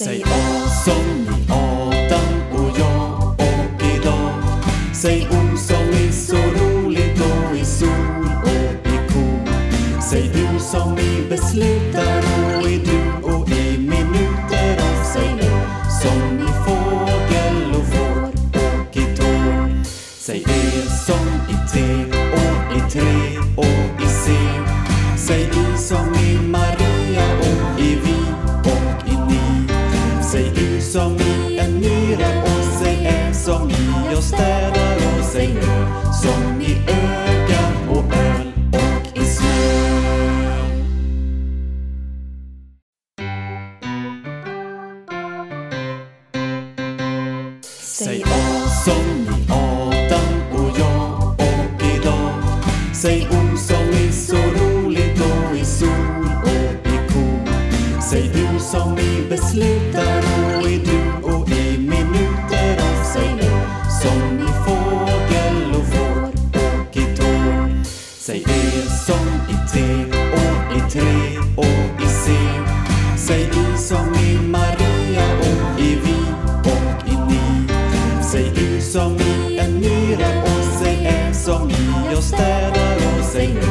Säg A som i Adam och jag och idag. Säg O som i så roligt och i sol och i ko. Säg U som i beslutar och i du och i minuter. Och säg Ö som i fågel och får och i tår. Säg E som i te och i tre och i C. Säg I som i Maria och i vi och i ni. Säg U som i en myra och säg Ä som i jag städar. Och säg Ö som i öga och öl och i snö. Säg A som i Adam och jag och idag. Säg O som i så roligt och i sol och i ko. Säg U som i beslutar och i du och i minuter. Och säg Ö som i fågel och får och i tår. Säg E som i te och i tre och i C. Säg I som i Maria och i vi och i ni. Säg U som i en myra och säg Ä som i jag städar. Och säg Ö